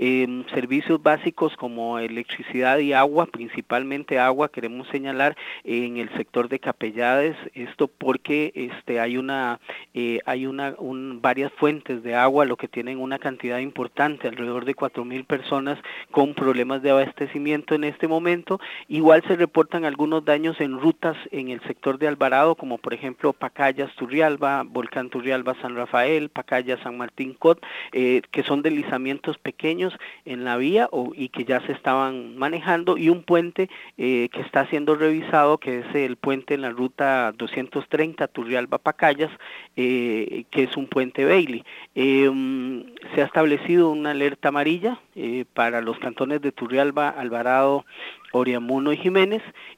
Servicios básicos como electricidad y agua, principalmente agua, queremos señalar en el sector de Capellades, esto porque hay varias fuentes de agua, lo que tienen una cantidad importante, alrededor de 4.000 personas con problemas de abastecimiento en este momento. Igual se reportan algunos daños en rutas en el sector de Alvarado, como por ejemplo Pacayas Turrialba, Volcán Turrialba San Rafael, Pacayas San Martín Cot, que son deslizamientos pequeños en la vía y que ya se estaban manejando, y un puente que está siendo revisado, que es el puente en la ruta 230 Turrialba Pacayas, que es un puente Bailey. Se ha establecido una alerta amarilla para los cantones de Turrialba, Alvarado, Oriamuno y Jiménez,